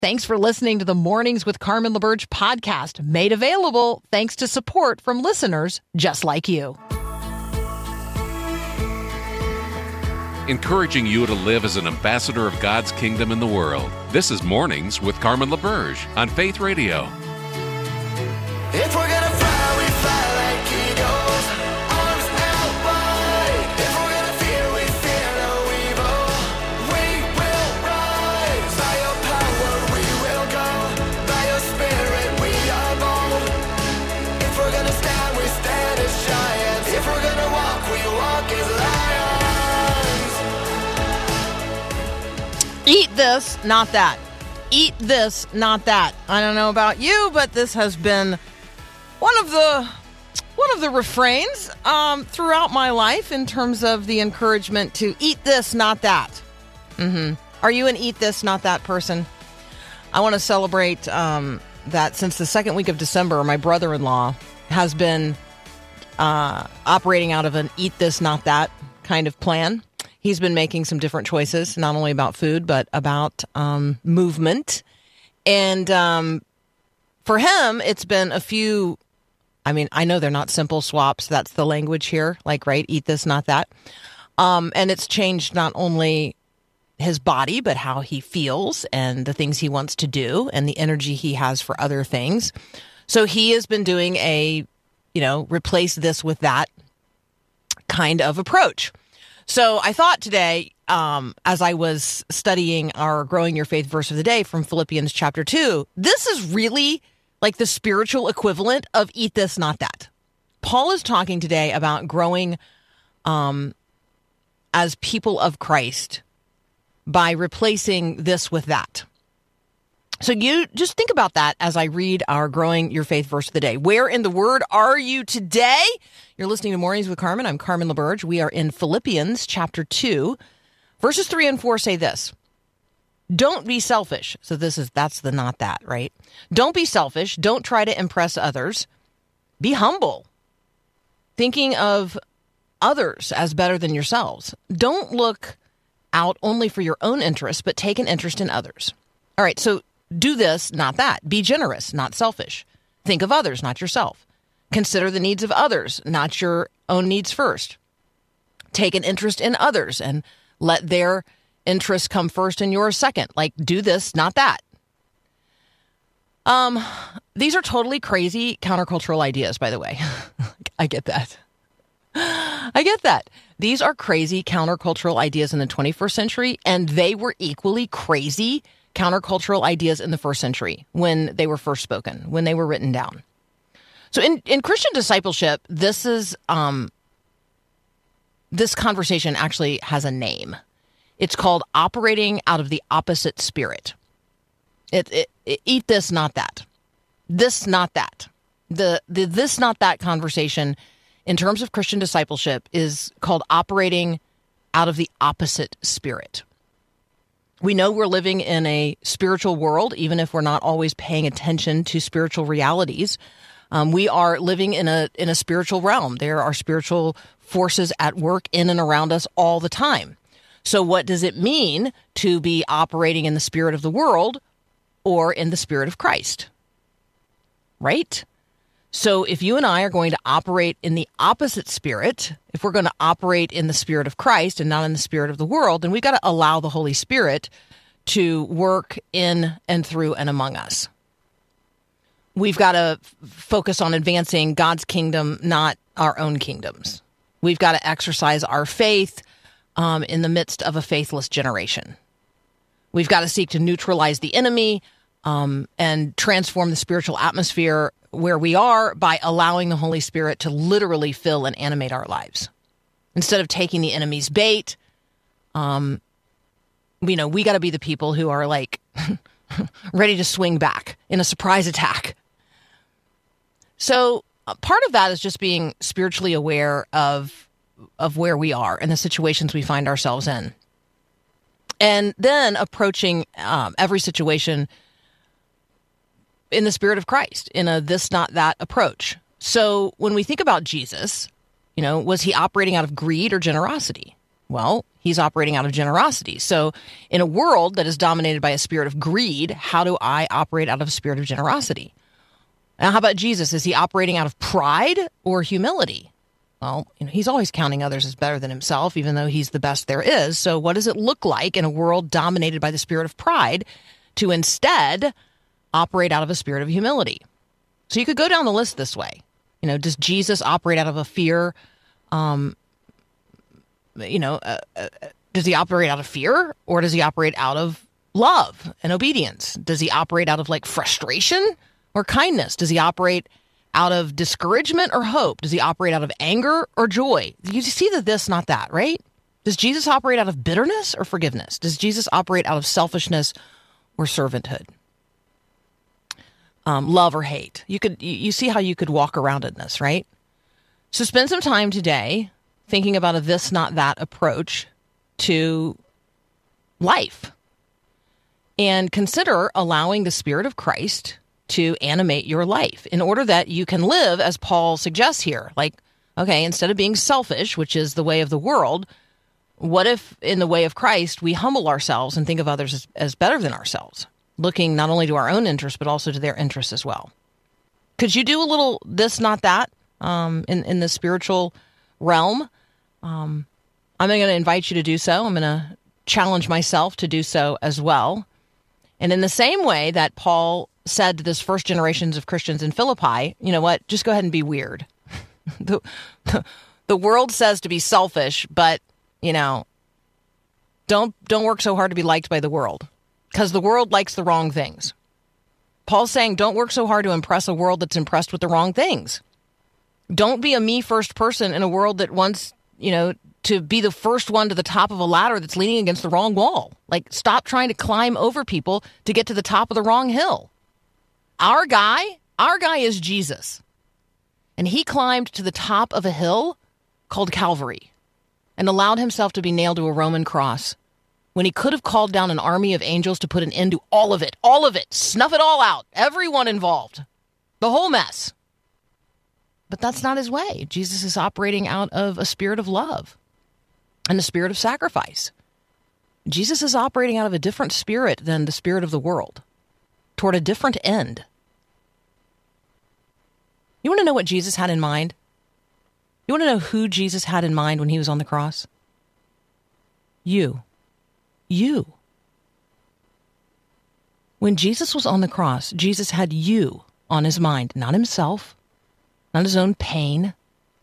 Thanks for listening to the Mornings with Carmen LaBerge podcast, made available thanks to support from listeners just like you. Encouraging you to live as an ambassador of God's kingdom in the world. This is Mornings with Carmen LaBerge on Faith Radio. If we're gonna fly, we fly like eagles, arms out wide. If we're gonna fear, we fear no evil. We will rise. By your power we will go. By your spirit we are bold. If we're gonna stand, we stand as giants. If we're gonna walk, we walk as lions. Eat this, not that. Eat this, not that. I don't know about you, but this has been one of the refrains throughout my life in terms of the encouragement to eat this, not that. Are you an eat this, not that person? I want to celebrate that since the second week of December, my brother-in-law has been operating out of an eat this, not that kind of plan. He's been making some different choices, not only about food, but about movement. And for him, it's been a few, I know they're not simple swaps. That's the language here, like, right, eat this, not that. And it's changed not only his body, but how he feels and the things he wants to do and the energy he has for other things. So he has been doing a, replace this with that kind of approach. So I thought today, as I was studying our Growing Your Faith verse of the day from Philippians chapter 2, this is really like the spiritual equivalent of eat this, not that. Paul is talking today about growing as people of Christ by replacing this with that. So you just think about that as I read our Growing Your Faith verse of the day. Where in the Word are you today? You're listening to Mornings with Carmen. I'm Carmen LaBerge. We are in Philippians chapter 2. Verses 3 and 4 say this. Don't be selfish. So that's the not that, right? Don't be selfish. Don't try to impress others. Be humble, thinking of others as better than yourselves. Don't look out only for your own interests, but take an interest in others. All right, so do this, not that. Be generous, not selfish. Think of others, not yourself. Consider the needs of others, not your own needs first. Take an interest in others and let their interests come first and yours second. Like, do this, not that. These are totally crazy countercultural ideas, by the way. I get that. These are crazy countercultural ideas in the 21st century, and they were equally crazy countercultural ideas in the first century when they were first spoken, when they were written down. So in Christian discipleship, this conversation actually has a name. It's called operating out of the opposite spirit. Eat this, not that. This, not that. The this, not that conversation in terms of Christian discipleship is called operating out of the opposite spirit. We know we're living in a spiritual world, even if we're not always paying attention to spiritual realities. We are living in a spiritual realm. There are spiritual forces at work in and around us all the time. So what does it mean to be operating in the spirit of the world or in the spirit of Christ? Right? So if you and I are going to operate in the opposite spirit, if we're going to operate in the spirit of Christ and not in the spirit of the world, then we've got to allow the Holy Spirit to work in and through and among us. We've got to focus on advancing God's kingdom, not our own kingdoms. We've got to exercise our faith in the midst of a faithless generation. We've got to seek to neutralize the enemy and transform the spiritual atmosphere where we are by allowing the Holy Spirit to literally fill and animate our lives. Instead of taking the enemy's bait, we got to be the people who are like ready to swing back in a surprise attack. So part of that is just being spiritually aware of where we are and the situations we find ourselves in. And then approaching every situation in the spirit of Christ, in a this, not that approach. So when we think about Jesus, was he operating out of greed or generosity? Well, he's operating out of generosity. So in a world that is dominated by a spirit of greed, how do I operate out of a spirit of generosity? Now, how about Jesus? Is he operating out of pride or humility? Well, he's always counting others as better than himself, even though he's the best there is. So what does it look like in a world dominated by the spirit of pride to instead operate out of a spirit of humility? So you could go down the list this way. Does Jesus operate out of a fear? Does he operate out of fear, or does he operate out of love and obedience? Does he operate out of frustration or kindness? Does he operate out of discouragement or hope? Does he operate out of anger or joy? You see the this, not that, right? Does Jesus operate out of bitterness or forgiveness? Does Jesus operate out of selfishness or servanthood? Love or hate? You see how you could walk around in this, right? So spend some time today thinking about a this, not that approach to life. And consider allowing the Spirit of Christ to animate your life in order that you can live as Paul suggests here. Okay, instead of being selfish, which is the way of the world, what if in the way of Christ we humble ourselves and think of others as better than ourselves, looking not only to our own interests, but also to their interests as well? Could you do a little this, not that in the spiritual realm? I'm going to invite you to do so. I'm going to challenge myself to do so as well. And in the same way that Paul said to this first generations of Christians in Philippi, you know what, just go ahead and be weird. The world says to be selfish, but, don't work so hard to be liked by the world, because the world likes the wrong things. Paul's saying don't work so hard to impress a world that's impressed with the wrong things. Don't be a me first person in a world that wants to be the first one to the top of a ladder that's leaning against the wrong wall. Stop trying to climb over people to get to the top of the wrong hill. Our guy is Jesus. And he climbed to the top of a hill called Calvary and allowed himself to be nailed to a Roman cross when he could have called down an army of angels to put an end to all of it, snuff it all out, everyone involved, the whole mess. But that's not his way. Jesus is operating out of a spirit of love and a spirit of sacrifice. Jesus is operating out of a different spirit than the spirit of the world, toward a different end. You want to know what Jesus had in mind? You want to know who Jesus had in mind when he was on the cross? You. When Jesus was on the cross, Jesus had you on his mind, not himself, not his own pain,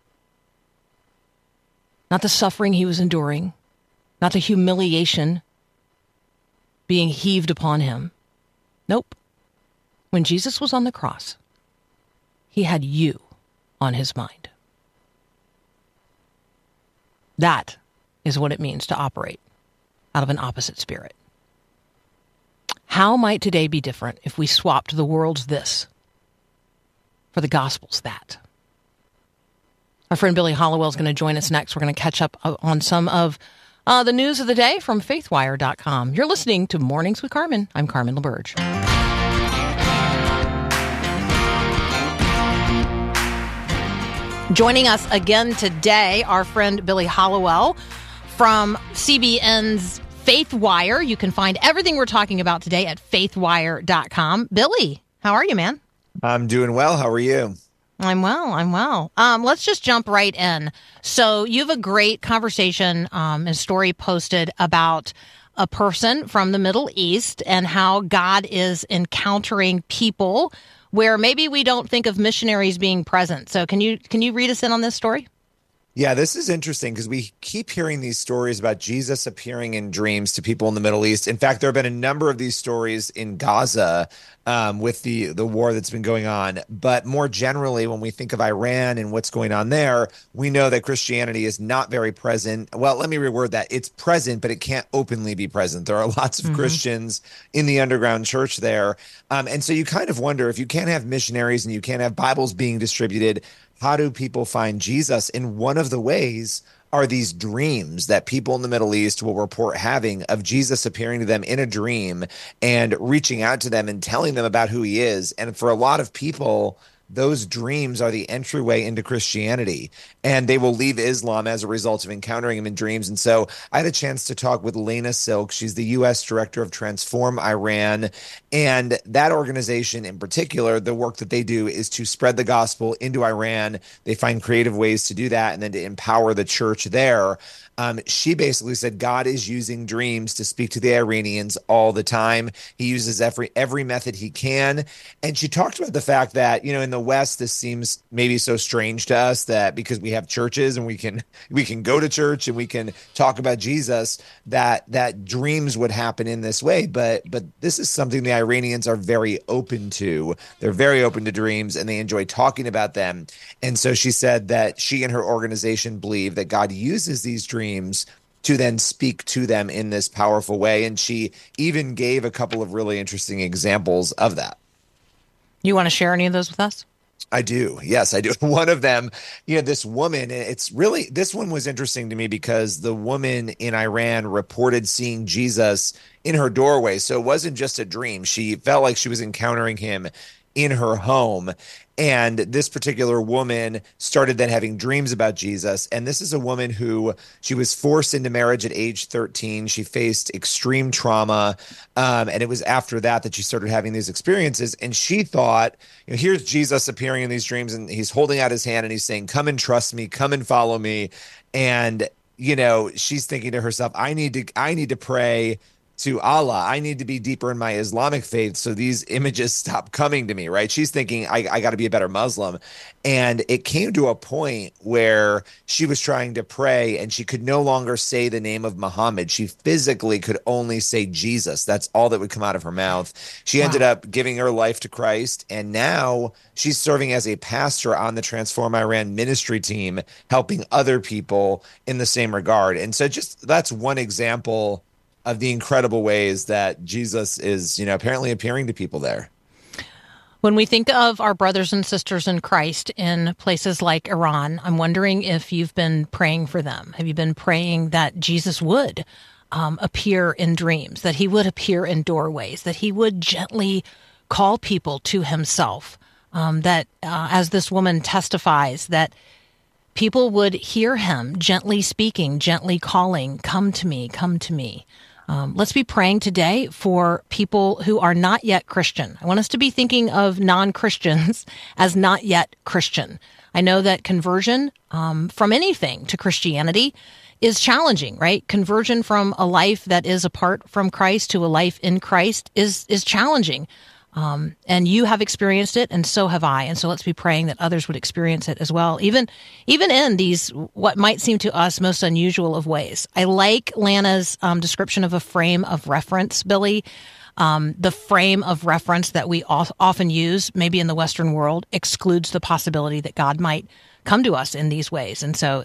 not the suffering he was enduring, not the humiliation being heaved upon him. Nope. When Jesus was on the cross, he had you on his mind. That is what it means to operate out of an opposite spirit. How might today be different if we swapped the world's this for the gospel's that? Our friend Billy Hollowell is going to join us next. We're going to catch up on some of the news of the day from faithwire.com. You're listening to Mornings with Carmen. I'm Carmen LaBerge. Joining us again today, our friend Billy Hollowell from CBN's FaithWire. You can find everything we're talking about today at faithwire.com. Billy, how are you, man? I'm doing well. How are you? I'm well. Let's just jump right in. So you have a great conversation, a story posted about a person from the Middle East and how God is encountering people where maybe we don't think of missionaries being present. So can you read us in on this story? Yeah, this is interesting because we keep hearing these stories about Jesus appearing in dreams to people in the Middle East. In fact, there have been a number of these stories in Gaza with the war that's been going on. But more generally, when we think of Iran and what's going on there, we know that Christianity is not very present. Well, let me reword that. It's present, but it can't openly be present. There are lots of Christians in the underground church there. And so you kind of wonder, if you can't have missionaries and you can't have Bibles being distributed, how do people find Jesus? And one of the ways are these dreams that people in the Middle East will report having of Jesus appearing to them in a dream and reaching out to them and telling them about who he is. And for a lot of people, those dreams are the entryway into Christianity, and they will leave Islam as a result of encountering him in dreams. And so I had a chance to talk with Lena Silk. She's the U.S. director of Transform Iran. And that organization in particular, the work that they do is to spread the gospel into Iran. They find creative ways to do that and then to empower the church there. She basically said God is using dreams to speak to the Iranians all the time. He uses every method he can. And she talked about the fact that, in the West, this seems maybe so strange to us that because we have churches and we can go to church and we can talk about Jesus, that dreams would happen in this way. But this is something the Iranians are very open to. They're very open to dreams and they enjoy talking about them. And so she said that she and her organization believe that God uses these dreams to then speak to them in this powerful way. And she even gave a couple of really interesting examples of that. You want to share any of those with us? I do. Yes, I do. One of them, this woman, this one was interesting to me because the woman in Iran reported seeing Jesus in her doorway. So it wasn't just a dream. She felt like she was encountering him in her home. And this particular woman started then having dreams about Jesus. And this is a woman who she was forced into marriage at age 13. She faced extreme trauma. And it was after that she started having these experiences. And she thought, here's Jesus appearing in these dreams and he's holding out his hand and he's saying, come and trust me, come and follow me. And, she's thinking to herself, I need to pray to Allah. I need to be deeper in my Islamic faith so these images stop coming to me, right? She's thinking, I got to be a better Muslim. And it came to a point where she was trying to pray and she could no longer say the name of Muhammad. She physically could only say Jesus. That's all that would come out of her mouth. She ended up giving her life to Christ. And now she's serving as a pastor on the Transform Iran ministry team, helping other people in the same regard. And so that's one example of the incredible ways that Jesus is, apparently appearing to people there. When we think of our brothers and sisters in Christ in places like Iran, I'm wondering if you've been praying for them. Have you been praying that Jesus would appear in dreams, that he would appear in doorways, that he would gently call people to himself, that as this woman testifies, that people would hear him gently speaking, gently calling, come to me, come to me. Let's be praying today for people who are not yet Christian. I want us to be thinking of non-Christians as not yet Christian. I know that conversion from anything to Christianity is challenging, right? Conversion from a life that is apart from Christ to a life in Christ is challenging. And you have experienced it, and so have I. And so let's be praying that others would experience it as well, even in these what might seem to us most unusual of ways. I like Lana's description of a frame of reference, Billy. The frame of reference that we often use, maybe in the Western world, excludes the possibility that God might come to us in these ways. And so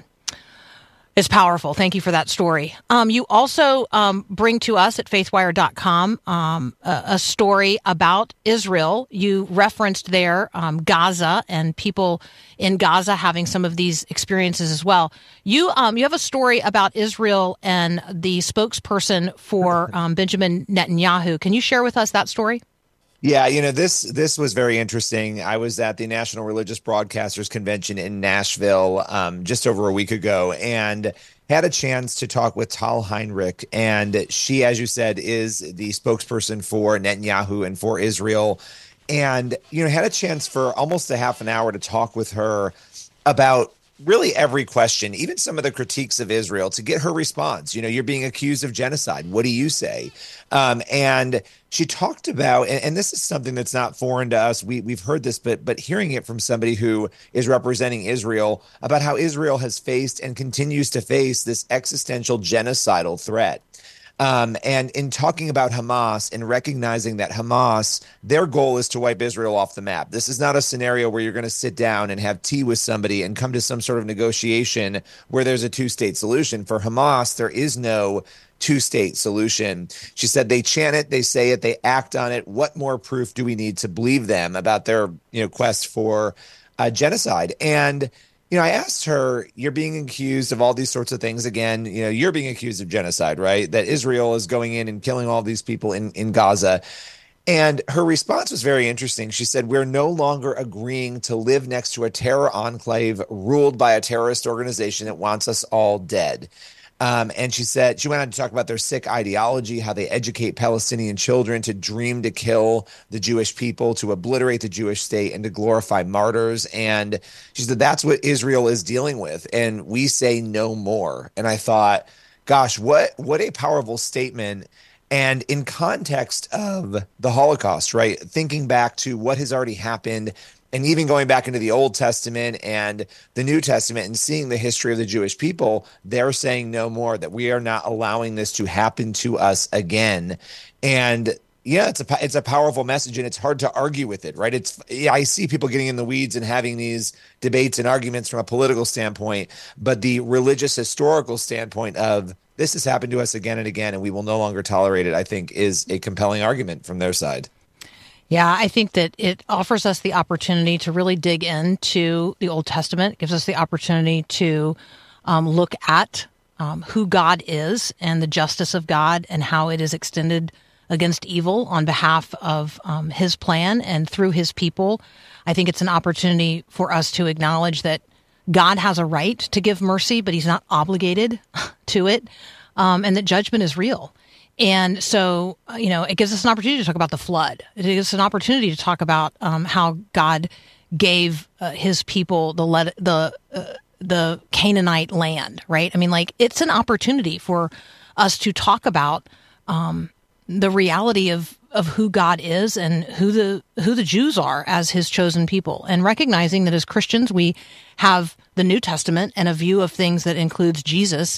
it's powerful. Thank you for that story. You also bring to us at faithwire.com a story about Israel. You referenced there Gaza and people in Gaza having some of these experiences as well. You have a story about Israel and the spokesperson for Benjamin Netanyahu. Can you share with us that story? Yeah, this was very interesting. I was at the National Religious Broadcasters Convention in Nashville just over a week ago and had a chance to talk with Tal Heinrich. And she, as you said, is the spokesperson for Netanyahu and for Israel. And, had a chance for almost a half an hour to talk with her about really every question, even some of the critiques of Israel, to get her response. You're being accused of genocide. What do you say? And she talked about, and this is something that's not foreign to us. We've heard this, but hearing it from somebody who is representing Israel about how Israel has faced and continues to face this existential genocidal threat. And in talking about Hamas and recognizing that Hamas, their goal is to wipe Israel off the map. This is not a scenario where you're going to sit down and have tea with somebody and come to some sort of negotiation where there's a two-state solution. For Hamas, there is no two-state solution. She said they chant it, they say it, they act on it. What more proof do we need to believe them about their quest for genocide? And I asked her, you're being accused of all these sorts of things. Again, you're being accused of genocide, right? That Israel is going in and killing all these people in Gaza. And her response was very interesting. She said, "We're no longer agreeing to live next to a terror enclave ruled by a terrorist organization that wants us all dead." And she went on to talk about their sick ideology, how they educate Palestinian children to dream to kill the Jewish people, to obliterate the Jewish state, and to glorify martyrs. And she said, that's what Israel is dealing with. And we say no more. And I thought, gosh, what a powerful statement. And in context of the Holocaust, right? Thinking back to what has already happened, and even going back into the Old Testament and the New Testament and seeing the history of the Jewish people, they're saying no more, that we are not allowing this to happen to us again. And yeah, it's a powerful message, and it's hard to argue with it, right? I see people getting in the weeds and having these debates and arguments from a political standpoint, but the religious historical standpoint of this has happened to us again and again, and we will no longer tolerate it, I think is a compelling argument from their side. Yeah, I think that it offers us the opportunity to really dig into the Old Testament. It gives us the opportunity to look at who God is and the justice of God and how it is extended against evil on behalf of his plan and through his people. I think it's an opportunity for us to acknowledge that God has a right to give mercy, but he's not obligated to it, and that judgment is real. And so, it gives us an opportunity to talk about the flood. It gives us an opportunity to talk about how God gave his people the Canaanite land, right? I mean, it's an opportunity for us to talk about the reality of who God is and who the Jews are as his chosen people, and recognizing that as Christians we have the New Testament and a view of things that includes Jesus,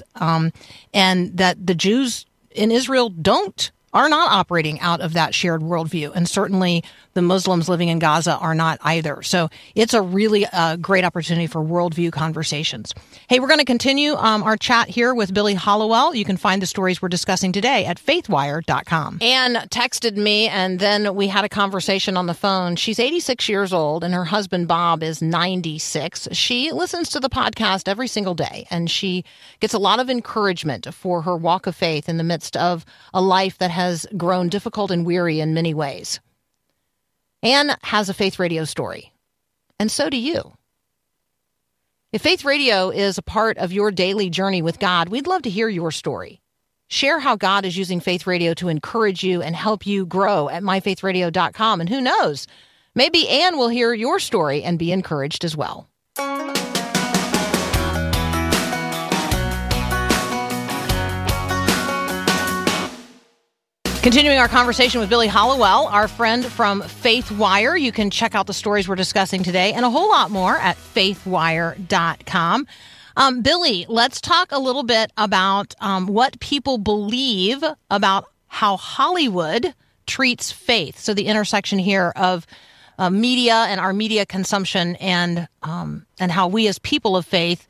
and that the Jews in Israel are not operating out of that shared worldview. And certainly the Muslims living in Gaza are not either. So it's a really great opportunity for worldview conversations. Hey, we're going to continue our chat here with Billie Hallowell. You can find the stories we're discussing today at faithwire.com. Anne texted me, and then we had a conversation on the phone. She's 86 years old, and her husband, Bob, is 96. She listens to the podcast every single day, and she gets a lot of encouragement for her walk of faith in the midst of a life that has grown difficult and weary in many ways. Anne has a Faith Radio story, and so do you. If Faith Radio is a part of your daily journey with God, we'd love to hear your story. Share how God is using Faith Radio to encourage you and help you grow at myfaithradio.com. And who knows, maybe Anne will hear your story and be encouraged as well. Continuing our conversation with Billie Hallowell, our friend from FaithWire. You can check out the stories we're discussing today and a whole lot more at faithwire.com. Billie, let's talk a little bit about what people believe about how Hollywood treats faith. So the intersection here of media and our media consumption and how we as people of faith,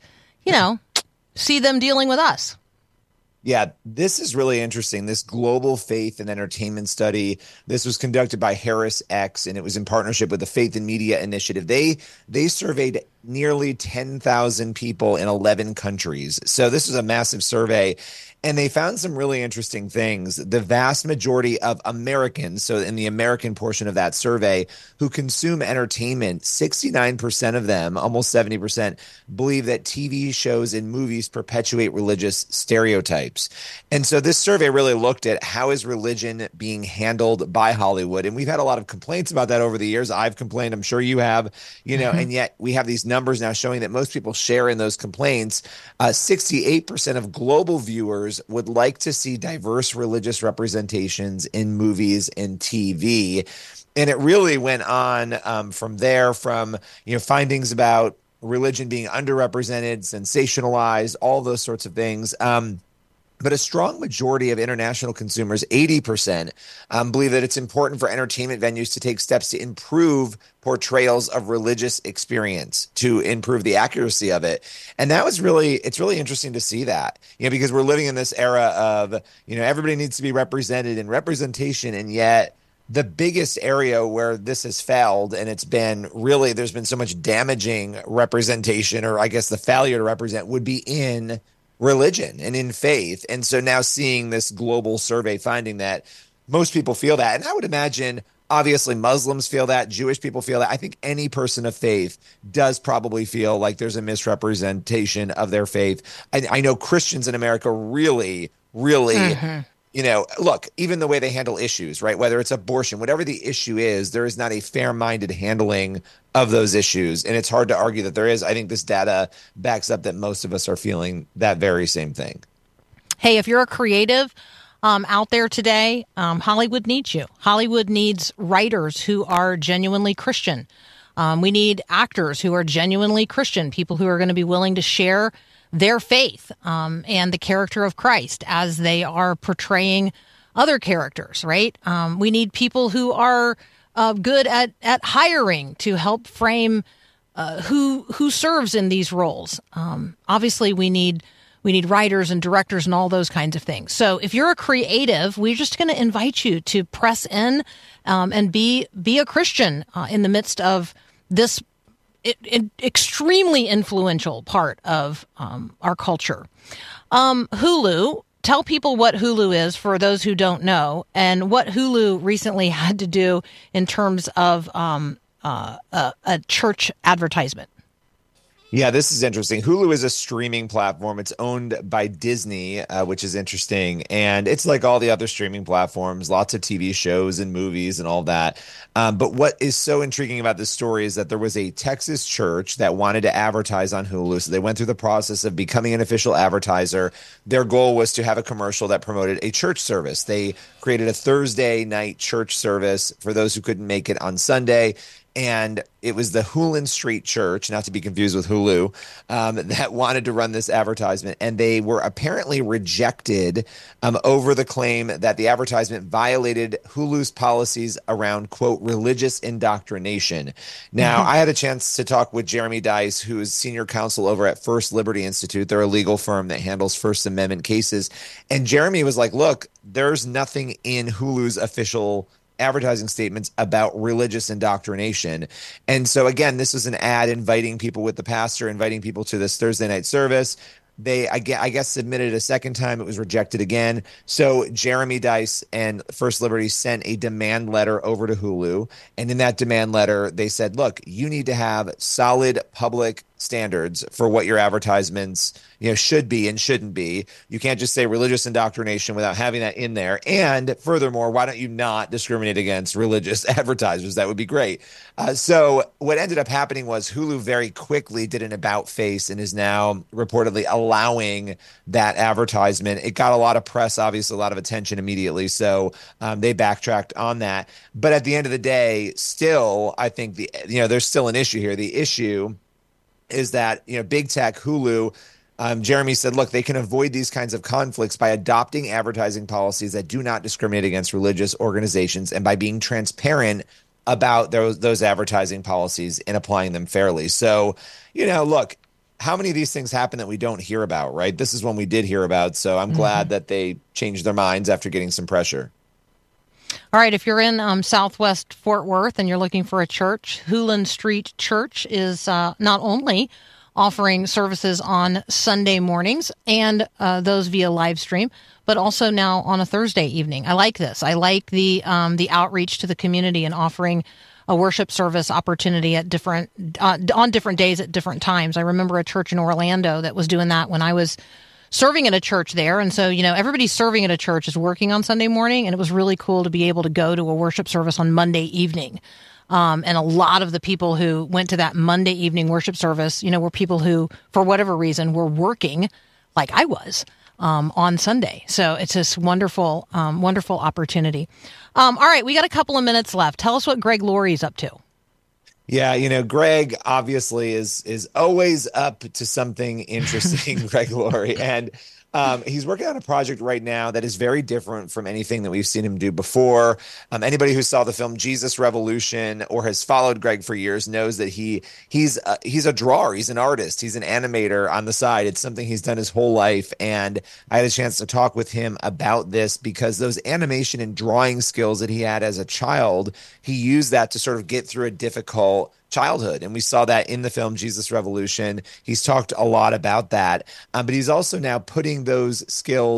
see them dealing with us. Yeah, this is really interesting. This global faith and entertainment study, this was conducted by Harris X, and it was in partnership with the Faith and Media Initiative. They surveyed nearly 10,000 people in 11 countries. So this was a massive survey, and they found some really interesting things. The vast majority of Americans, so in the American portion of that survey, who consume entertainment, 69% of them, almost 70%, believe that TV shows and movies perpetuate religious stereotypes. And so this survey really looked at how is religion being handled by Hollywood. And we've had a lot of complaints about that over the years. I've complained, I'm sure you have, and yet we have these numbers now showing that most people share in those complaints. 68% of global viewers would like to see diverse religious representations in movies and TV. And it really went on from there, from findings about religion being underrepresented, sensationalized, all those sorts of things. But a strong majority of international consumers, 80%, believe that it's important for entertainment venues to take steps to improve portrayals of religious experience, to improve the accuracy of it. And it's really interesting to see that, because we're living in this era of, everybody needs to be represented in representation. And yet the biggest area where this has failed, and it's been really, there's been so much damaging representation, or I guess the failure to represent, would be in religion and in faith. And so now seeing this global survey finding that most people feel that. And I would imagine, obviously, Muslims feel that, Jewish people feel that. I think any person of faith does probably feel like there's a misrepresentation of their faith. I know Christians in America really, really, look, even the way they handle issues, right? Whether it's abortion, whatever the issue is, there is not a fair-minded handling of those issues. And it's hard to argue that there is. I think this data backs up that most of us are feeling that very same thing. Hey, if you're a creative out there today, Hollywood needs you. Hollywood needs writers who are genuinely Christian. We need actors who are genuinely Christian, people who are going to be willing to share their faith and the character of Christ as they are portraying other characters, right? We need people who are good at hiring to help frame who serves in these roles. Obviously, we need writers and directors and all those kinds of things. So if you're a creative, we're just going to invite you to press in and be a Christian in the midst of this extremely influential part of our culture. Hulu, tell people what Hulu is for those who don't know, and what Hulu recently had to do in terms of a church advertisement. Yeah, this is interesting. Hulu is a streaming platform. It's owned by Disney, which is interesting. And it's like all the other streaming platforms, lots of TV shows and movies and all that. But what is so intriguing about this story is that there was a Texas church that wanted to advertise on Hulu. So they went through the process of becoming an official advertiser. Their goal was to have a commercial that promoted a church service. They created a Thursday night church service for those who couldn't make it on Sunday. And it was the Hulen Street Church, not to be confused with Hulu, that wanted to run this advertisement. And they were apparently rejected over the claim that the advertisement violated Hulu's policies around, quote, religious indoctrination. Now, I had a chance to talk with Jeremy Dice, who is senior counsel over at First Liberty Institute. They're a legal firm that handles First Amendment cases. And Jeremy was like, look, there's nothing in Hulu's official advertising statements about religious indoctrination. And so again, this was an ad inviting people with the pastor, inviting people to this Thursday night service. They, I guess, submitted a second time. It was rejected again. So Jeremy Dice and First Liberty sent a demand letter over to Hulu. And in that demand letter, they said, look, you need to have solid public standards for what your advertisements, should be and shouldn't be. You can't just say religious indoctrination without having that in there. And furthermore, why don't you not discriminate against religious advertisers? That would be great. So what ended up happening was Hulu very quickly did an about face and is now reportedly allowing that advertisement. It got a lot of press, obviously a lot of attention immediately. So they backtracked on that. But at the end of the day, still, I think there's still an issue here. The issue is that, big tech, Hulu, Jeremy said, look, they can avoid these kinds of conflicts by adopting advertising policies that do not discriminate against religious organizations and by being transparent about those advertising policies and applying them fairly. So, look, how many of these things happen that we don't hear about, right? This is one we did hear about. So I'm glad that they changed their minds after getting some pressure. All right, if you're in Southwest Fort Worth and you're looking for a church, Hulen Street Church is not only offering services on Sunday mornings and those via live stream, but also now on a Thursday evening. I like this. I like the outreach to the community and offering a worship service opportunity at on different days at different times. I remember a church in Orlando that was doing that when I was serving at a church there. And so, everybody serving at a church is working on Sunday morning. And it was really cool to be able to go to a worship service on Monday evening. And a lot of the people who went to that Monday evening worship service, were people who, for whatever reason, were working like I was on Sunday. So it's this wonderful, wonderful opportunity. All right, we got a couple of minutes left. Tell us what Greg Laurie's up to. Yeah, Greg obviously is always up to something interesting, Greg Laurie. And he's working on a project right now that is very different from anything that we've seen him do before. Anybody who saw the film Jesus Revolution or has followed Greg for years knows that he's a drawer. He's an artist. He's an animator on the side. It's something he's done his whole life. And I had a chance to talk with him about this because those animation and drawing skills that he had as a child, he used that to sort of get through a difficult childhood. And we saw that in the film Jesus Revolution. He's talked a lot about that. But he's also now putting those skills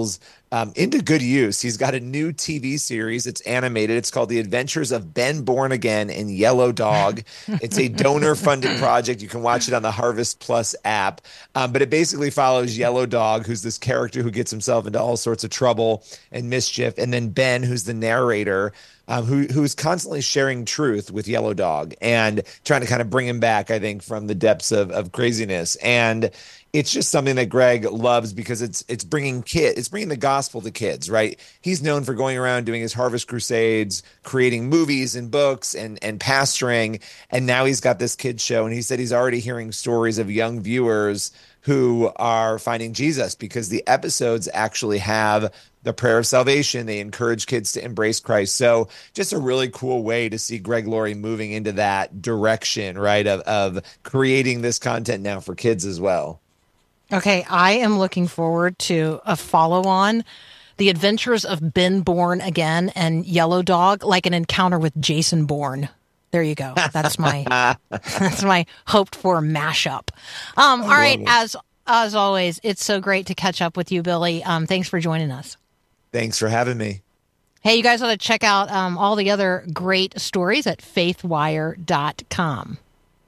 into good use. He's got a new TV series. It's animated. It's called The Adventures of Ben Born Again and Yellow Dog. It's a donor-funded project. You can watch it on the Harvest Plus app. But it basically follows Yellow Dog, who's this character who gets himself into all sorts of trouble and mischief, and then Ben, who's the narrator, who's constantly sharing truth with Yellow Dog and trying to kind of bring him back, I think, from the depths of craziness. And it's just something that Greg loves because it's bringing the gospel to kids, right? He's known for going around doing his Harvest Crusades, creating movies and books and pastoring, and now he's got this kids show, and he said he's already hearing stories of young viewers who are finding Jesus because the episodes actually have the prayer of salvation. They encourage kids to embrace Christ. So just a really cool way to see Greg Laurie moving into that direction, right, of creating this content now for kids as well. Okay, I am looking forward to a follow-on, The Adventures of Ben Born Again and Yellow Dog, like an encounter with Jason Bourne. There you go. That's my hoped for mashup. All right, as always, it's so great to catch up with you, Billy. Thanks for joining us. Thanks for having me. Hey, you guys ought to check out all the other great stories at faithwire.com.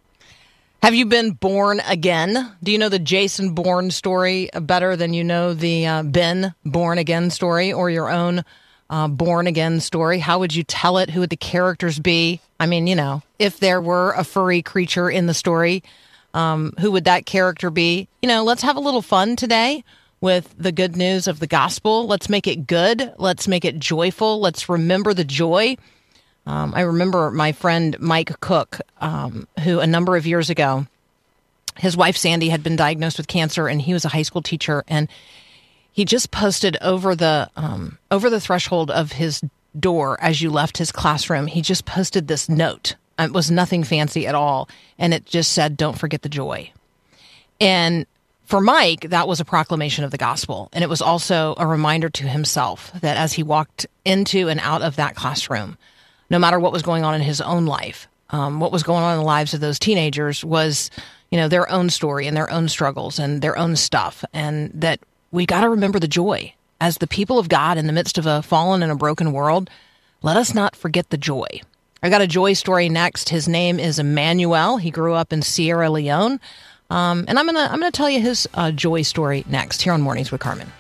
Have you been born again? Do you know the Jason Bourne story better than you know the Ben Born Again story, or your own Born Again story? How would you tell it? Who would the characters be? I mean, if there were a furry creature in the story, who would that character be? Let's have a little fun today with the good news of the gospel. Let's make it good. Let's make it joyful. Let's remember the joy. I remember my friend Mike Cook, who a number of years ago, his wife Sandy had been diagnosed with cancer, and he was a high school teacher, and he just posted over the threshold of his door as you left his classroom. He just posted this note. It was nothing fancy at all, and it just said, "Don't forget the joy." And for Mike, that was a proclamation of the gospel, and it was also a reminder to himself that as he walked into and out of that classroom, no matter what was going on in his own life, what was going on in the lives of those teenagers was, their own story and their own struggles and their own stuff. And that we got to remember the joy. As the people of God in the midst of a fallen and a broken world, let us not forget the joy. I got a joy story next. His name is Emmanuel. He grew up in Sierra Leone. And I'm gonna tell you his joy story next here on Mornings with Carmen.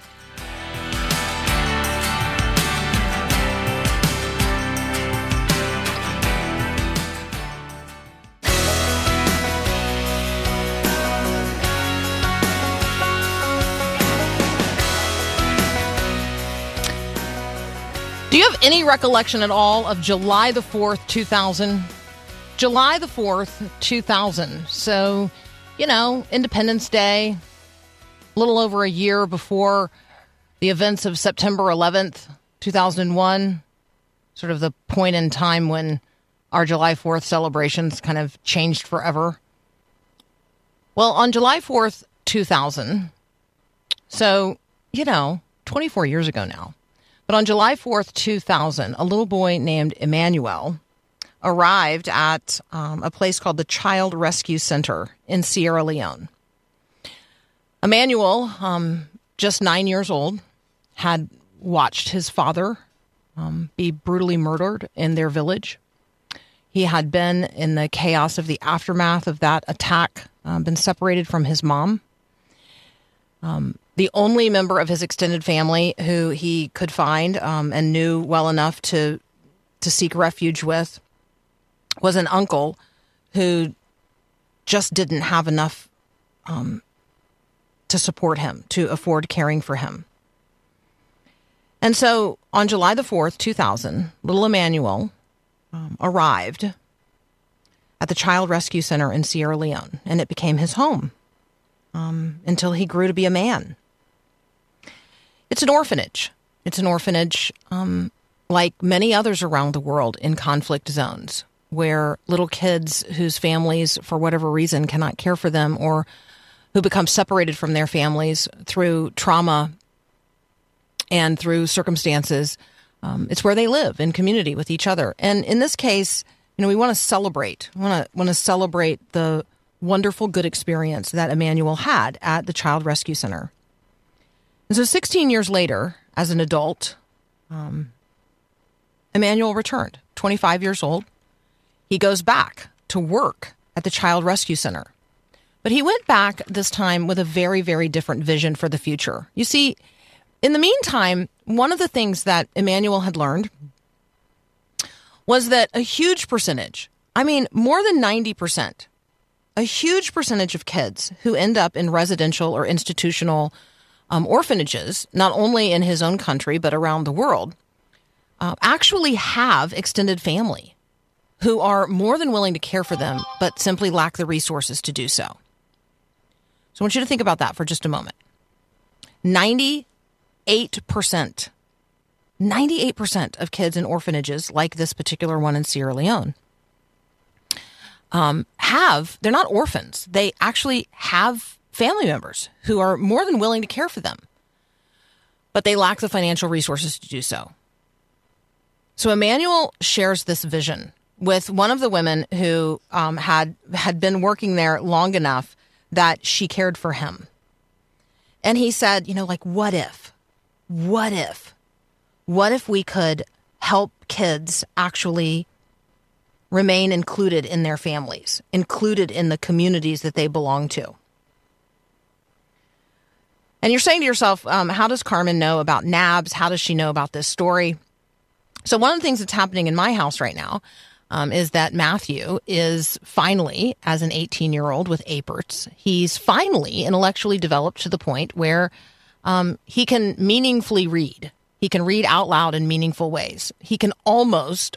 Do you have any recollection at all of July the 4th, 2000? July the 4th, 2000. So, Independence Day, a little over a year before the events of September 11th, 2001, sort of the point in time when our July 4th celebrations kind of changed forever. Well, on July 4th, 2000, so, 24 years ago now, but on July 4th, 2000, a little boy named Emmanuel arrived at a place called the Child Rescue Center in Sierra Leone. Emmanuel, just 9 years old, had watched his father be brutally murdered in their village. He had been in the chaos of the aftermath of that attack, been separated from his mom. The only member of his extended family who he could find and knew well enough to seek refuge with was an uncle who just didn't have enough to support him, to afford caring for him. And so on July the 4th, 2000, little Emmanuel arrived at the Child Rescue Center in Sierra Leone, and it became his home until he grew to be a man. It's an orphanage. It's an orphanage like many others around the world in conflict zones, where little kids whose families, for whatever reason, cannot care for them, or who become separated from their families through trauma and through circumstances, it's where they live in community with each other. And in this case, we want to celebrate. We want to celebrate the wonderful, good experience that Emmanuel had at the Child Rescue Center. And so 16 years later, as an adult, Emmanuel returned, 25 years old. He goes back to work at the Child Rescue Center. But he went back this time with a very, very different vision for the future. You see, in the meantime, one of the things that Emmanuel had learned was that a huge percentage, I mean, more than 90%, a huge percentage of kids who end up in residential or institutional orphanages, not only in his own country, but around the world, actually have extended family who are more than willing to care for them, but simply lack the resources to do so. So I want you to think about that for just a moment. 98% of kids in orphanages, like this particular one in Sierra Leone, they're not orphans. They actually have family members who are more than willing to care for them, but they lack the financial resources to do so. So Emmanuel shares this vision with one of the women who had been working there long enough that she cared for him. And he said, what if we could help kids actually remain included in their families, included in the communities that they belong to? And you're saying to yourself, how does Carmen know about NABS? How does she know about this story? So one of the things that's happening in my house right now is that Matthew is finally, as an 18-year-old with APERTS, he's finally intellectually developed to the point where he can meaningfully read. He can read out loud in meaningful ways. He can almost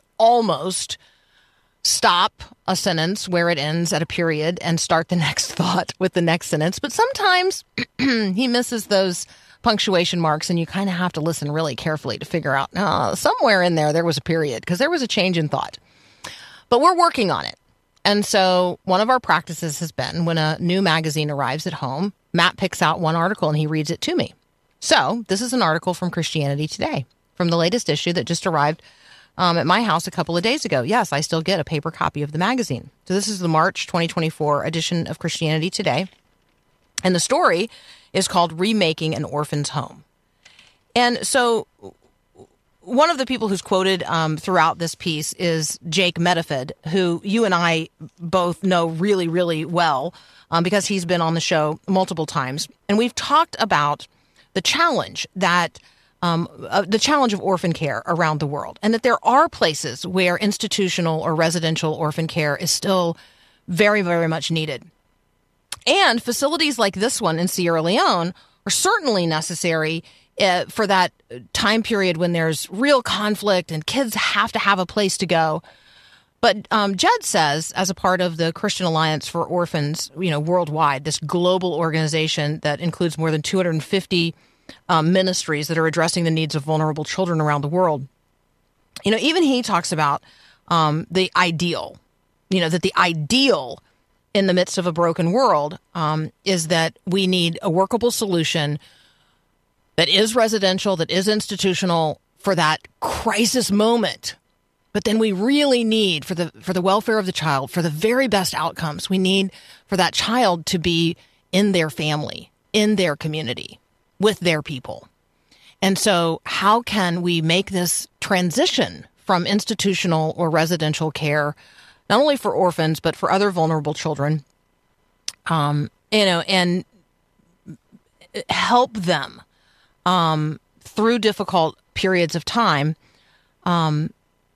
stop a sentence where it ends at a period and start the next thought with the next sentence. But sometimes he misses those punctuation marks, and you kind of have to listen really carefully to figure out, somewhere in there was a period because there was a change in thought. But we're working on it. And so one of our practices has been when a new magazine arrives at home, Matt picks out one article and he reads it to me. So this is an article from Christianity Today, from the latest issue that just arrived at my house a couple of days ago. Yes, I still get a paper copy of the magazine. So this is the March 2024 edition of Christianity Today. And the story is called Remaking an Orphan's Home. And so one of the people who's quoted throughout this piece is Jake Medifid, who you and I both know really, really well because he's been on the show multiple times. And we've talked about the challenge of orphan care around the world, and that there are places where institutional or residential orphan care is still very, very much needed. And facilities like this one in Sierra Leone are certainly necessary for that time period when there's real conflict and kids have to have a place to go. But Jed says, as a part of the Christian Alliance for Orphans, worldwide, this global organization that includes more than 250 ministries that are addressing the needs of vulnerable children around the world, even he talks about the ideal, that the ideal in the midst of a broken world is that we need a workable solution that is residential, that is institutional for that crisis moment. But then we really need, for the welfare of the child, for the very best outcomes, we need for that child to be in their family, in their community, with their people. And so how can we make this transition from institutional or residential care, not only for orphans, but for other vulnerable children, and help them through difficult periods of time, and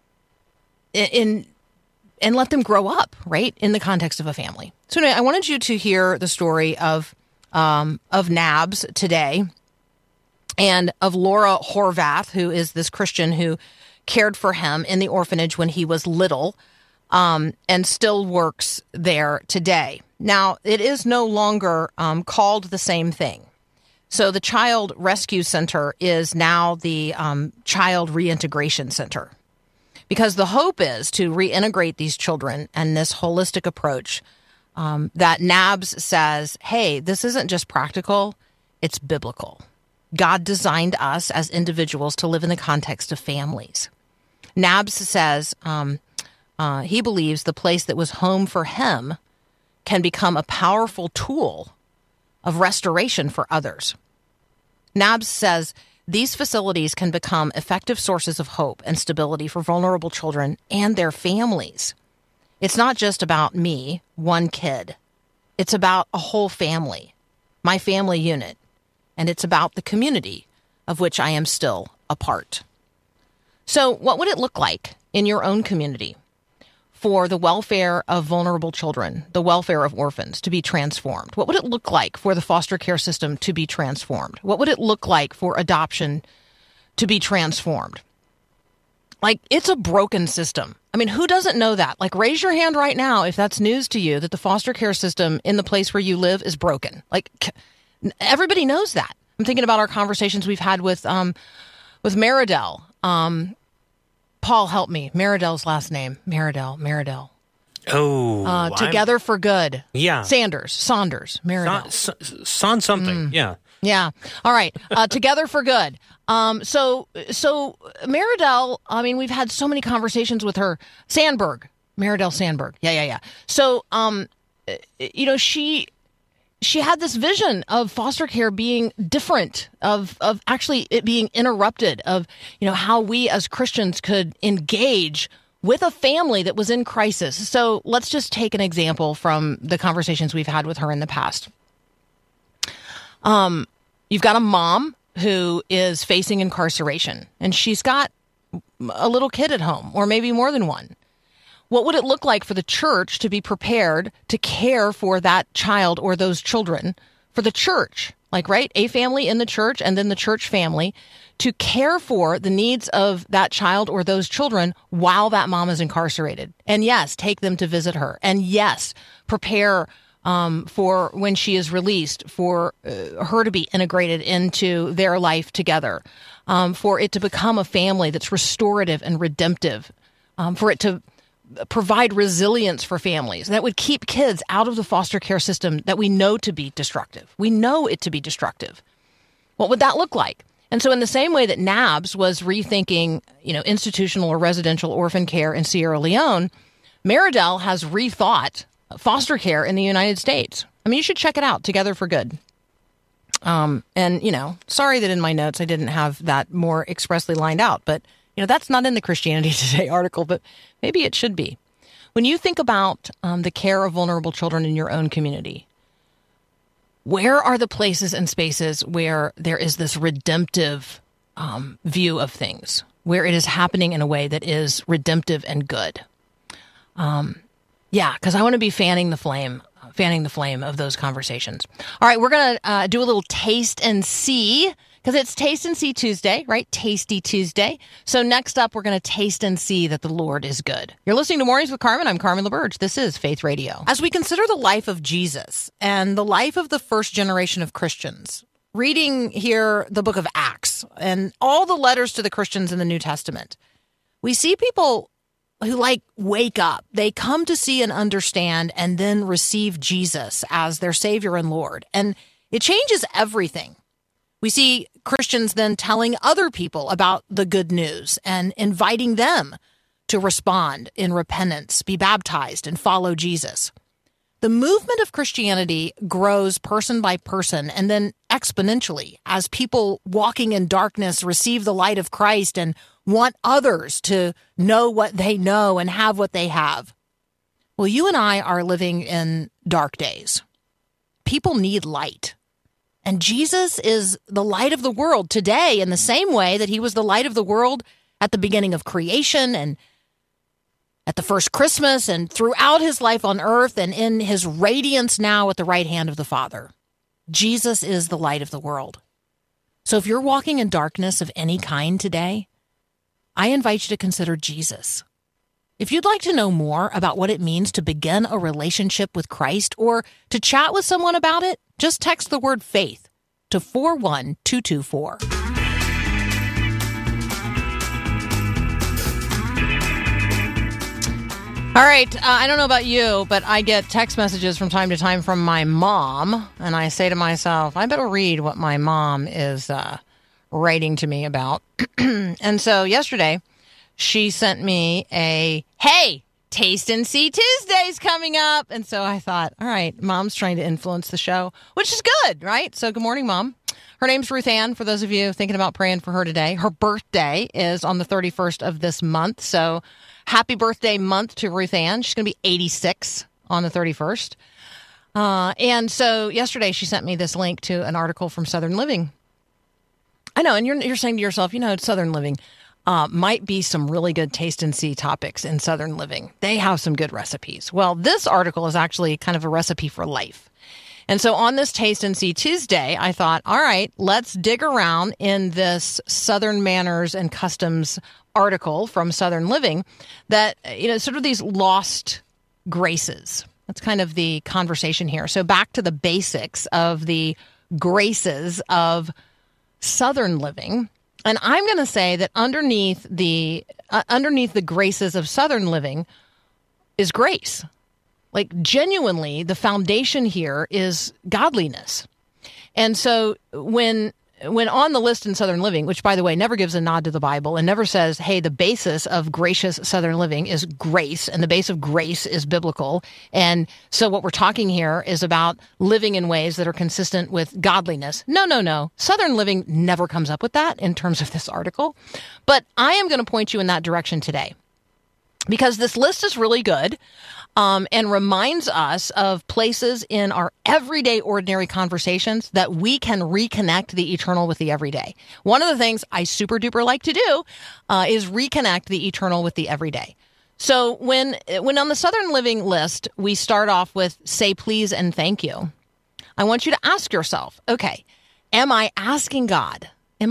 let them grow up, right, in the context of a family. So anyway, I wanted you to hear the story of NABS today, and of Laura Horvath, who is this Christian who cared for him in the orphanage when he was little, and still works there today. Now, it is no longer called the same thing. So the Child Rescue Center is now the Child Reintegration Center, because the hope is to reintegrate these children and this holistic approach that NABS says, hey, this isn't just practical, it's biblical. God designed us as individuals to live in the context of families. NABS says he believes the place that was home for him can become a powerful tool of restoration for others. NABS says these facilities can become effective sources of hope and stability for vulnerable children and their families. It's not just about me, one kid. It's about a whole family, my family unit, and it's about the community of which I am still a part. So what would it look like in your own community for the welfare of vulnerable children, the welfare of orphans to be transformed? What would it look like for the foster care system to be transformed? What would it look like for adoption to be transformed? Like, it's a broken system. I mean, who doesn't know that? Like, raise your hand right now if that's news to you, that the foster care system in the place where you live is broken. Like, everybody knows that. I'm thinking about our conversations we've had with Maridel. Paul, help me. Maridel's last name. Maridel. Oh. Together for Good. Yeah. Saunders. Maridel. Something. Yeah. Yeah. All right. Together for Good. So Maridel, I mean, we've had so many conversations with her. Maridel Sandberg. Yeah. So, she had this vision of foster care being different, of actually it being interrupted, of, how we as Christians could engage with a family that was in crisis. So let's just take an example from the conversations we've had with her in the past. You've got a mom who is facing incarceration, and she's got a little kid at home, or maybe more than one. What would it look like for the church to be prepared to care for that child or those children, for the church, like, right? A family in the church and then the church family to care for the needs of that child or those children while that mom is incarcerated. And yes, take them to visit her. And yes, prepare for when she is released, for her to be integrated into their life together, for it to become a family that's restorative and redemptive, for it to provide resilience for families that would keep kids out of the foster care system that we know to be destructive. We know it to be destructive. What would that look like? And so in the same way that NABS was rethinking, institutional or residential orphan care in Sierra Leone, Maridel has rethought foster care in the United States. I mean, you should check it out, Together for Good. And, sorry that in my notes I didn't have that more expressly lined out, but that's not in the Christianity Today article, but maybe it should be. When you think about the care of vulnerable children in your own community, where are the places and spaces where there is this redemptive view of things, where it is happening in a way that is redemptive and good? Because I want to be fanning the flame of those conversations. All right, we're going to do a little taste and see, because it's Taste and See Tuesday, right? Tasty Tuesday. So next up, we're going to taste and see that the Lord is good. You're listening to Mornings with Carmen. I'm Carmen LaBerge. This is Faith Radio. As we consider the life of Jesus and the life of the first generation of Christians, reading here the book of Acts and all the letters to the Christians in the New Testament, we see people who wake up. They come to see and understand and then receive Jesus as their Savior and Lord. And it changes everything. We see Christians then telling other people about the good news and inviting them to respond in repentance, be baptized, and follow Jesus. The movement of Christianity grows person by person and then exponentially as people walking in darkness receive the light of Christ and want others to know what they know and have what they have. Well, you and I are living in dark days. People need light. And Jesus is the light of the world today in the same way that he was the light of the world at the beginning of creation and at the first Christmas and throughout his life on earth and in his radiance now at the right hand of the Father. Jesus is the light of the world. So if you're walking in darkness of any kind today, I invite you to consider Jesus. If you'd like to know more about what it means to begin a relationship with Christ or to chat with someone about it, just text the word faith to 41224. All right. I don't know about you, but I get text messages from time to time from my mom, and I say to myself, I better read what my mom is writing to me about. And so yesterday, she sent me hey, Taste and See Tuesday's coming up. And so I thought, all right, Mom's trying to influence the show, which is good, right? So good morning, Mom. Her name's Ruth Ann, for those of you thinking about praying for her today. Her birthday is on the 31st of this month, so happy birthday month to Ruth Ann. She's going to be 86 on the 31st. And so yesterday she sent me this link to an article from Southern Living. I know, and you're saying to yourself, Southern Living might be some really good taste and see topics in Southern Living. They have some good recipes. Well, this article is actually kind of a recipe for life. And so on this Taste and See Tuesday, I thought, all right, let's dig around in this Southern Manners and Customs article from Southern Living that, sort of these lost graces. That's kind of the conversation here. So back to the basics of the graces of Southern Living. And I'm going to say that underneath the graces of Southern Living is grace. Like, genuinely, the foundation here is godliness. And so when on the list in Southern Living, which, by the way, never gives a nod to the Bible and never says, hey, the basis of gracious Southern Living is grace, and the base of grace is biblical. And so what we're talking here is about living in ways that are consistent with godliness. No. Southern Living never comes up with that in terms of this article. But I am going to point you in that direction today, because this list is really good. And reminds us of places in our everyday, ordinary conversations that we can reconnect the eternal with the everyday. One of the things I super duper like to do is reconnect the eternal with the everyday. So when on the Southern Living list, we start off with say please and thank you, I want you to ask yourself, okay, am I asking God,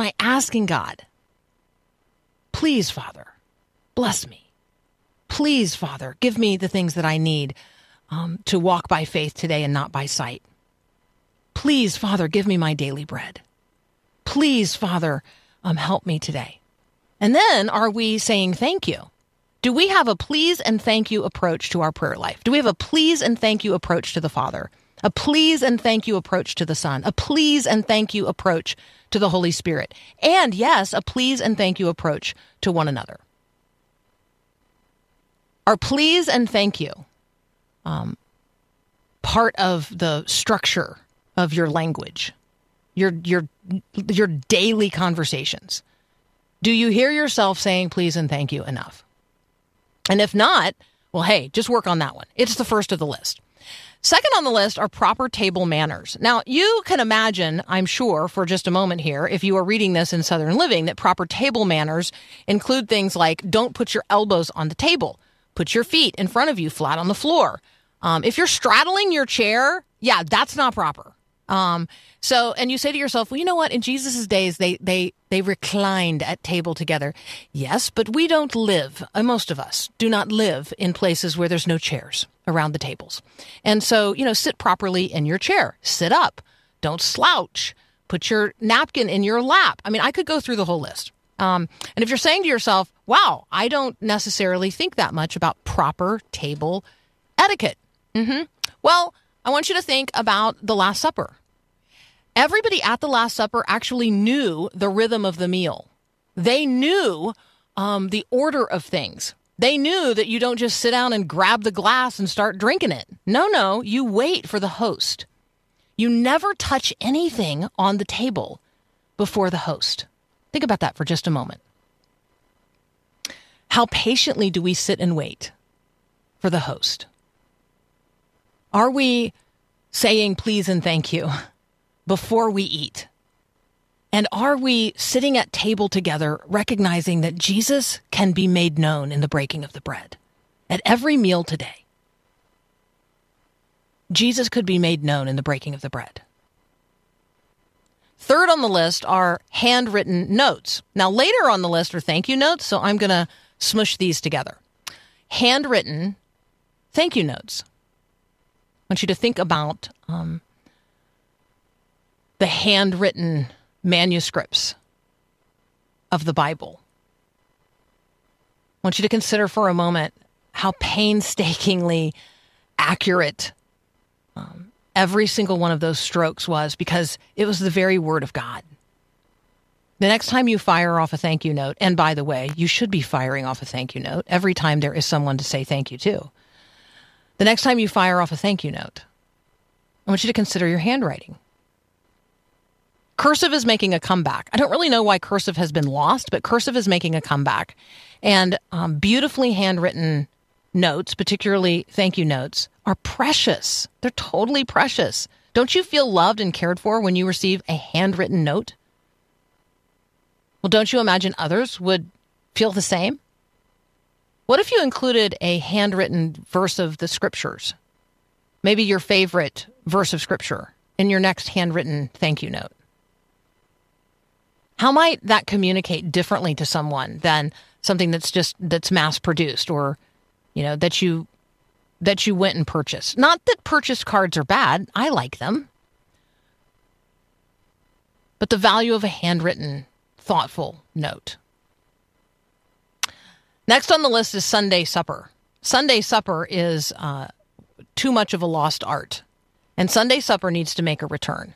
please, Father, bless me. Please, Father, give me the things that I need to walk by faith today and not by sight. Please, Father, give me my daily bread. Please, Father, help me today. And then are we saying thank you? Do we have a please and thank you approach to our prayer life? Do we have a please and thank you approach to the Father? A please and thank you approach to the Son? A please and thank you approach to the Holy Spirit? And yes, a please and thank you approach to one another. Are please and thank you part of the structure of your language, your daily conversations? Do you hear yourself saying please and thank you enough? And if not, well, hey, just work on that one. It's the first of the list. Second on the list are proper table manners. Now, you can imagine, I'm sure, for just a moment here, if you are reading this in Southern Living, that proper table manners include things like don't put your elbows on the table. Put your feet in front of you flat on the floor. If you're straddling your chair, yeah, that's not proper. And you say to yourself, well, you know what? In Jesus' days, they reclined at table together. Yes, but we don't live, most of us do not live in places where there's no chairs around the tables. And so, sit properly in your chair. Sit up. Don't slouch. Put your napkin in your lap. I mean, I could go through the whole list. And if you're saying to yourself, wow, I don't necessarily think that much about proper table etiquette. Well, I want you to think about the Last Supper. Everybody at the Last Supper actually knew the rhythm of the meal. They knew the order of things. They knew that you don't just sit down and grab the glass and start drinking it. No, you wait for the host. You never touch anything on the table before the host. Think about that for just a moment. How patiently do we sit and wait for the host? Are we saying please and thank you before we eat? And are we sitting at table together, recognizing that Jesus can be made known in the breaking of the bread? At every meal today, Jesus could be made known in the breaking of the bread. Third on the list are handwritten notes. Now, later on the list are thank you notes, so I'm going to smush these together. Handwritten thank you notes. I want you to think about the handwritten manuscripts of the Bible. I want you to consider for a moment how painstakingly accurate every single one of those strokes was, because it was the very word of God. The next time you fire off a thank you note, and by the way, you should be firing off a thank you note every time there is someone to say thank you to. The next time you fire off a thank you note, I want you to consider your handwriting. Cursive is making a comeback. I don't really know why cursive has been lost, but cursive is making a comeback. And beautifully handwritten notes, particularly thank you notes, are precious. They're totally precious. Don't you feel loved and cared for when you receive a handwritten note? Well, don't you imagine others would feel the same? What if you included a handwritten verse of the scriptures? Maybe your favorite verse of scripture in your next handwritten thank you note. How might that communicate differently to someone than something that's mass produced, or, that you went and purchased? Not that purchased cards are bad. I like them. But the value of a handwritten, thoughtful note. Next on the list is Sunday supper. Sunday supper is too much of a lost art, and Sunday supper needs to make a return.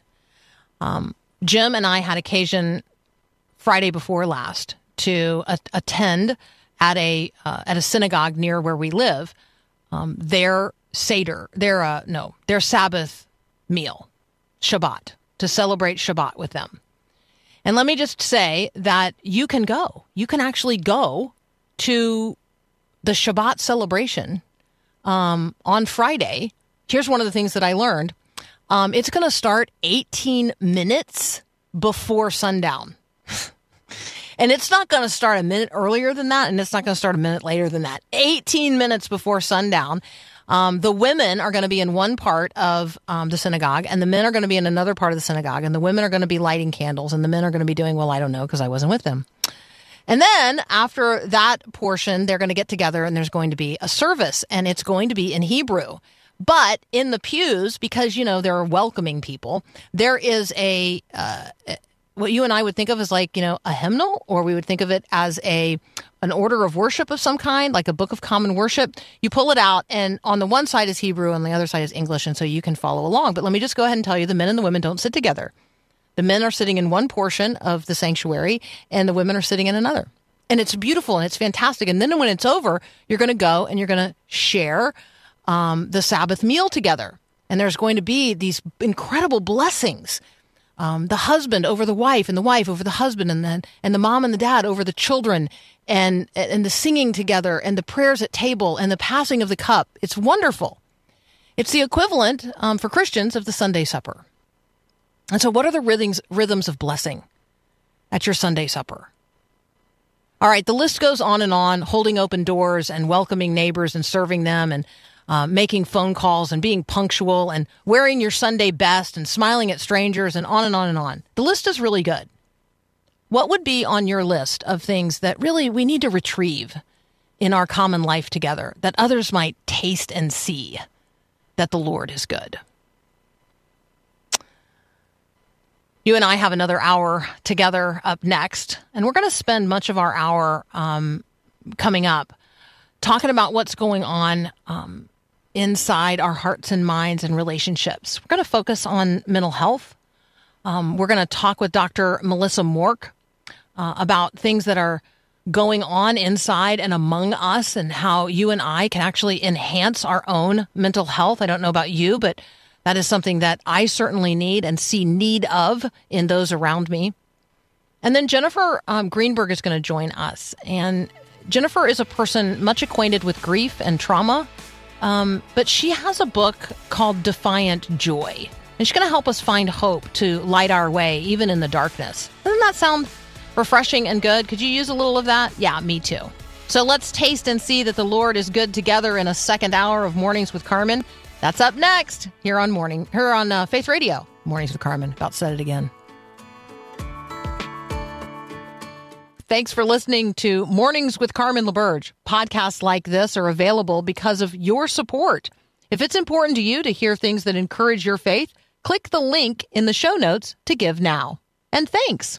Jim and I had occasion Friday before last to attend at a synagogue near where we live their Seder, their Sabbath meal, Shabbat, to celebrate Shabbat with them. And let me just say that you can go. You can actually go to the Shabbat celebration on Friday. Here's one of the things that I learned. It's going to start 18 minutes before sundown. And it's not going to start a minute earlier than that, and it's not going to start a minute later than that. 18 minutes before sundown. The women are going to be in one part of the synagogue, and the men are going to be in another part of the synagogue, and the women are going to be lighting candles, and the men are going to be doing, well, I don't know, because I wasn't with them. And then after that portion, they're going to get together, and there's going to be a service, and it's going to be in Hebrew. But in the pews, because, they're welcoming people, there is what you and I would think of as a hymnal, or we would think of it as an order of worship of some kind, like a book of common worship. You pull it out, and on the one side is Hebrew, and the other side is English, and so you can follow along. But let me just go ahead and tell you, the men and the women don't sit together. The men are sitting in one portion of the sanctuary, and the women are sitting in another. And it's beautiful, and it's fantastic. And then when it's over, you're going to go and you're going to share the Sabbath meal together. And there's going to be these incredible blessings. The husband over the wife, and the wife over the husband, and the mom and the dad over the children, and the singing together, and the prayers at table, and the passing of the cup. It's wonderful. It's the equivalent for Christians of the Sunday supper. And so what are the rhythms of blessing at your Sunday supper? All right, the list goes on and on, holding open doors and welcoming neighbors and serving them, and making phone calls and being punctual and wearing your Sunday best and smiling at strangers, and on and on and on. The list is really good. What would be on your list of things that really we need to retrieve in our common life together, that others might taste and see that the Lord is good? You and I have another hour together up next, and we're going to spend much of our hour coming up talking about what's going on inside our hearts and minds and relationships. We're going to focus on mental health. We're going to talk with Dr. Melissa Mork about things that are going on inside and among us, and how you and I can actually enhance our own mental health. I don't know about you, but that is something that I certainly need and see need of in those around me. And then Jennifer Greenberg is going to join us. And Jennifer is a person much acquainted with grief and trauma, but she has a book called Defiant Joy. And she's going to help us find hope to light our way, even in the darkness. Doesn't that sound refreshing and good? Could you use a little of that? Yeah, me too. So let's taste and see that the Lord is good together in a second hour of Mornings with Carmen. That's up next here on Faith Radio. Mornings with Carmen. About said it again. Thanks for listening to Mornings with Carmen LaBerge. Podcasts like this are available because of your support. If it's important to you to hear things that encourage your faith, click the link in the show notes to give now. And thanks.